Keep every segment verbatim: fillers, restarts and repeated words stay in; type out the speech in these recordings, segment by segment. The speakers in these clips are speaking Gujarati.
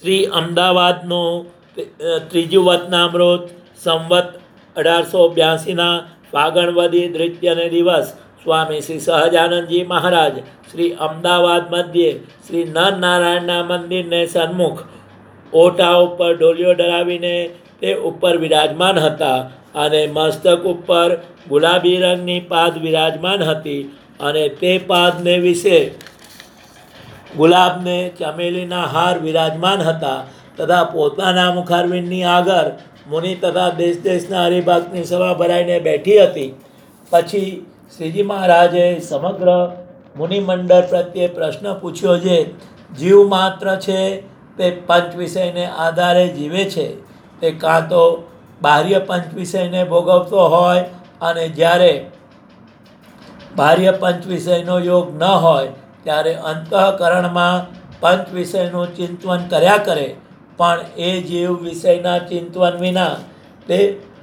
શ્રી અમદાવાદનું ત્રીજું વતનામૃત સંવત અઢારસો બ્યાસીના ફાગણવદી દ્વિતીયને દિવસ સ્વામી શ્રી સહજાનંદજી મહારાજ શ્રી અમદાવાદ મધ્યે શ્રી નર નારાયણના મંદિરને સન્મુખ ઓટા ઉપર ઢોલિયો ડરાવીને તે ઉપર વિરાજમાન હતા અને મસ્તક ઉપર ગુલાબી રંગની પાદ વિરાજમાન હતી અને તે પાદને વિશે ગુલાબને ચમેલીના હાર વિરાજમાન હતા તથા પોતાના મુખારવિંદની આગળ મુનિ તથા દેશ દેશના હરિભક્તની સભા ભરાઈને બેઠી હતી. પછી શ્રીજી મહારાજે સમગ્ર મુનિમંડળ પ્રત્યે પ્રશ્ન પૂછ્યો જે જીવ માત્ર છે તે પંચ વિષયને આધારે જીવે છે, તે કાં તો બાહ્ય પંચ વિષયને ભોગવતો હોય અને જ્યારે બાહ્ય પંચ વિષયનો યોગ ન હોય ત્યારે અંતઃકરણમાં પંચ વિષયનું ચિંતન કર્યા કરે, પણ એ જીવ વિષયના ચિંતન વિના તે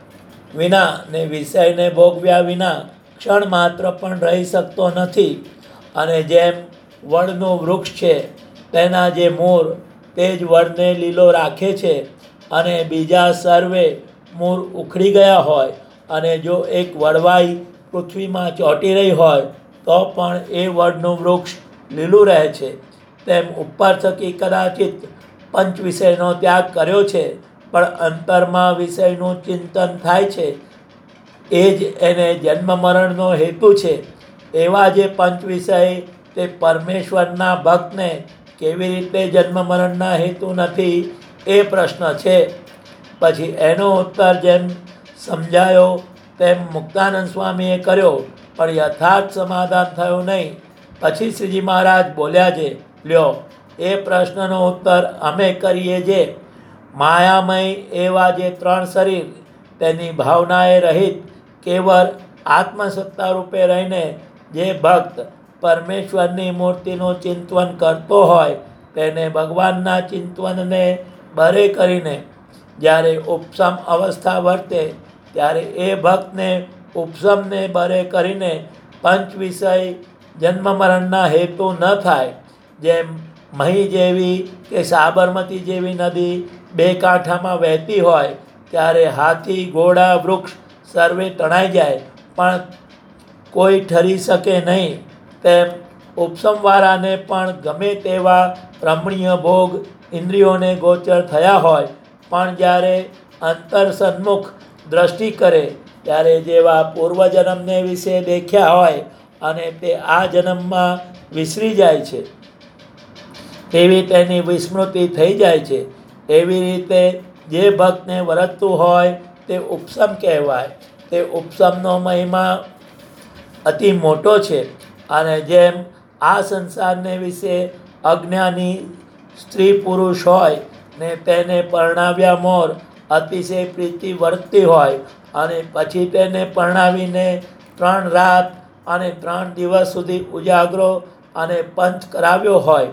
વિના ને વિષયને ભોગવ્યા વિના ક્ષણ માત્ર પણ રહી શકતો નથી. અને જેમ વડનું વૃક્ષ છે તેના જે મૂળ તે જ વડને લીલો રાખે છે અને બીજા સર્વે મૂળ ઉખડી ગયા હોય અને જો એક વડવાઈ પૃથ્વીમાં ચોંટી રહી હોય તો પણ એ વડનું વૃક્ષ લીલું રહે છે, તેમ ઉપર થકી કદાચિત પંચ વિષયનો ત્યાગ કર્યો છે પણ અંતરમાં વિષયનું ચિંતન થાય છે, એ જ એને જન્મ મરણનો હેતુ છે. એવા જે પંચ વિષય તે પરમેશ્વરના ભક્તને કેવી રીતે જન્મ મરણના હેતુ નથી એ પ્રશ્ન છે. પછી એનો ઉત્તર જેમ સમજાયો તેમ મુક્તાનંદ સ્વામીએ કર્યો, પણ યથાર્થ સમાધાન થયું નહીં. પછી શ્રીજી મહારાજ બોલ્યા છે, લ્યો એ પ્રશ્નનો ઉત્તર અમે કરીએ જે માયામય એવા જે ત્રણ શરીર તેની ભાવનાએ રહિત કેવળ આત્મસત્તા રૂપે રહીને જે ભક્ત પરમેશ્વરની મૂર્તિનું ચિંતન કરતો હોય તેને ભગવાનના ચિંતનને બરે કરીને જ્યારે ઉપસમ અવસ્થા વર્તે ત્યારે એ ભક્તને ઉપસમને બરે કરીને પંચ વિષય જન્મ મરણના હેતુ ન થાય. જેમ મહી જેવી કે સાબરમતી જેવી નદી બે કાંઠામાં વહેતી હોય ત્યારે હાથી ઘોડા વૃક્ષ સર્વે તણાઈ જાય પણ કોઈ ઠરી શકે નહીં, તેમ ઉપસમવાળાને પણ ગમે તેવા રમણીય ભોગ ઇન્દ્રિયોને ગોચર થયા હોય પણ જ્યારે અંતર સન્મુખ દ્રષ્ટિ કરે ત્યારે જેવા પૂર્વજન્મને વિશે દેખ્યા હોય અને તે આ જન્મમાં વિસરી જાય છે તેવી તેની વિસ્મૃતિ થઈ જાય છે. એવી રીતે જે ભક્તને વરતતું હોય તે ઉપસમ કહેવાય. તે ઉપસમનો મહિમા અતિ મોટો છે. અને જેમ આ સંસારને વિશે અજ્ઞાની સ્ત્રી પુરુષ હોય ને તેને પરણાવ્યા મોર અતિશય પ્રીતિ વર્તતી હોય અને પછી તેને પરણાવીને ત્રણ રાત અને ત્રણ દિવસ સુધી ઉજાગરો અને પંચ કરાવ્યો હોય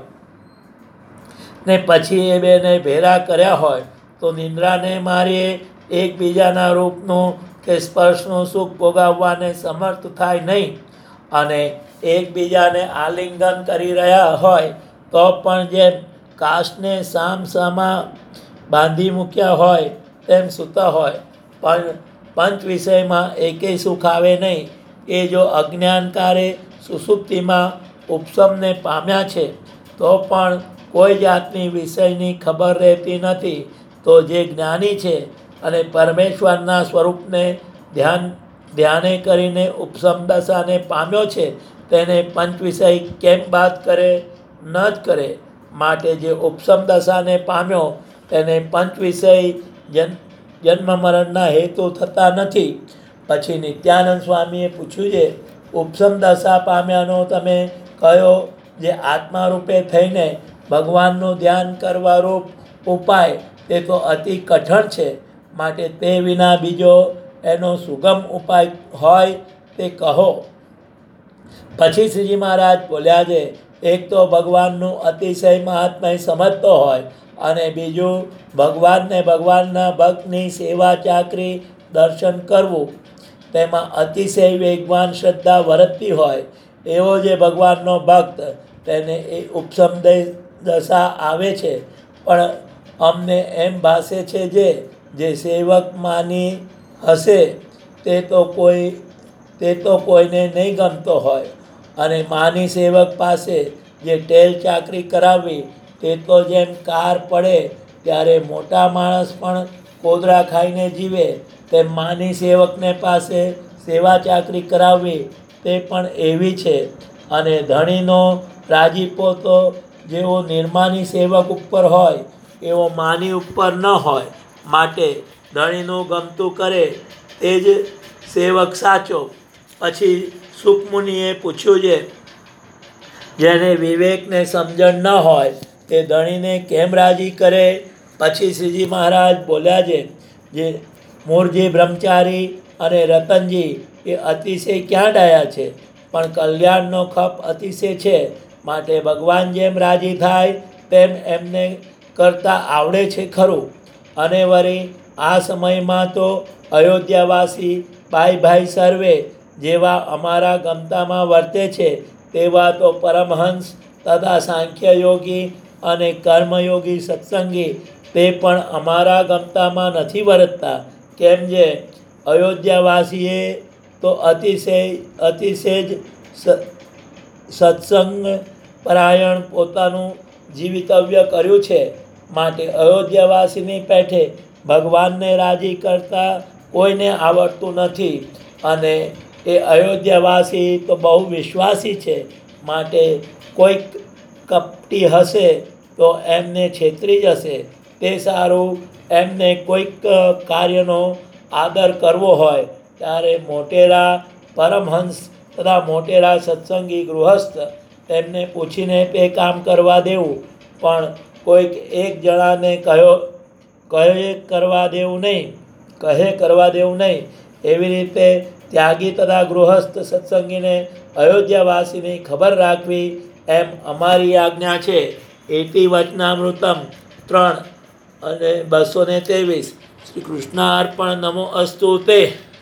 ને પછી એ બેને ભેરા કર્યા હોય તો નિંદ્રાને મારીએ એકબીજાના રૂપનું કે સ્પર્શનું સુખ ભોગવવાને સમર્થ થાય નહીં અને એકબીજાને આલિંગન કરી રહ્યા હોય તો પણ જેમ કાષ્ટને સામ સામા બાંધી મૂક્યા હોય તેમ સૂતા હોય પણ પંચ વિષયમાં એકેય સુખ આવે નહીં. એ જો અજ્ઞાનકારે સુષુપ્તિમાં ઉપસમને પામ્યા છે તો પણ કોઈ જાતની વિષયની ખબર રહેતી નથી. તો જે જ્ઞાની છે અને પરમેશ્વરના સ્વરૂપને ધ્યાન ધ્યાને કરીને ઉપસમ દશાને પામ્યો છે તેને પંચ વિષય કેમ બાદ કરે? ન જ કરે. માટે જે ઉપસમ દશાને પામ્યો તેને પંચ વિષય જન જન્મ મરણના હેતુ થતા નથી. પછી નિત્યાનંદ સ્વામીએ પૂછ્યું છે, ઉપસમ દશા પામ્યાનો તમે કયો જે આત્મા રૂપે થઈને ભગવાનનું ધ્યાન કરવા રૂપ ઉપાય તે તો અતિ કઠણ છે, માટે તે વિના બીજો એનો સુગમ ઉપાય હોય તે કહો. પછી શ્રીજી મહારાજ બોલ્યા છે, એક તો ભગવાનનું અતિશય મહાત્મય સમજતો હોય અને બીજું ભગવાનને ભગવાનના ભક્તની સેવા ચાકરી દર્શન કરવું તેમાં અતિશય વેગવાન શ્રદ્ધા વરતતી હોય એવો જે ભગવાનનો ભક્ત તેને એ ઉપસમ દશા આવે છે પણ અમને એમ ભાસે છે જે જે સેવક માની હશે તે તો કોઈ તે તો કોઈને નહીં ગમતો હોય, અને માની સેવક પાસે જે ટેલ ચાકરી કરાવવી તે તો જેમ કાર પડે ત્યારે મોટા માણસ પણ કોદરા ખાઈને જીવે, તેમ માની સેવકને પાસે સેવા ચાકરી કરાવવી તે પણ એવી છે. અને ધણીનો રાજીપો તો જેવો નિર્માની સેવક ઉપર હોય એવો માની ઉપર ન હોય, માટે ધણીનું ગમતું કરે તે જ સેવક સાચો. પછી સુખમુનિએ પૂછ્યું છે, જેને વિવેકને સમજણ ન હોય તે ધણીને કેમ રાજી કરે? પછી શ્રીજી મહારાજ બોલ્યા છે, જે મૂળજી બ્રહ્મચારી અને રતનજી એ અતિશય ક્યાં ડાયા છે, પણ કલ્યાણનો ખપ અતિશય છે, માટે ભગવાન જેમ રાજી થાય તેમ એમને કરતાં આવડે છે ખરું. અને વળી આ સમયમાં તો અયોધ્યાવાસી ભાઈ ભાઈ સર્વે જેવા અમારા ગમતામાં વર્તે છે તેવા તો પરમહંસ તથા સાંખ્યયોગી અને કર્મયોગી સત્સંગી તે પણ અમારા ગમતામાં નથી વર્તતા. કેમ જે અયોધ્યાવાસીએ તો અતિશય અતિશય જ સત્સંગ પરાયણ પોતાનું જીવિતવ્ય કર્યું છે, માટે અયોધ્યાવાસીની પેઠે ભગવાનને રાજી કરતા કોઈને આવડતું નથી. અને એ અયોધ્યાવાસી તો બહુ વિશ્વાસી છે, માટે કોઈક કપટી હશે તો એમને છેતરી જશે. તે સારું એમને કોઈક કાર્યનો આદર કરવો હોય ત્યારે મોટેરા પરમહંસ તથા મોટેરા સત્સંગી ગૃહસ્થ તેમને પૂછીને તે કામ કરવા દેવું, પણ કોઈક એક જણાને કહ્યો કહે કરવા દેવું નહીં કહે કરવા દેવું નહીં. એવી રીતે ત્યાગી તથા ગૃહસ્થ સત્સંગીને અયોધ્યાવાસીની ખબર રાખવી એમ અમારી આજ્ઞા છે. એટી વચનામૃતમ ત્રણ અને બસો ને ત્રેવીસ. શ્રી કૃષ્ણ અર્પણ. નમો અસ્તુ તે.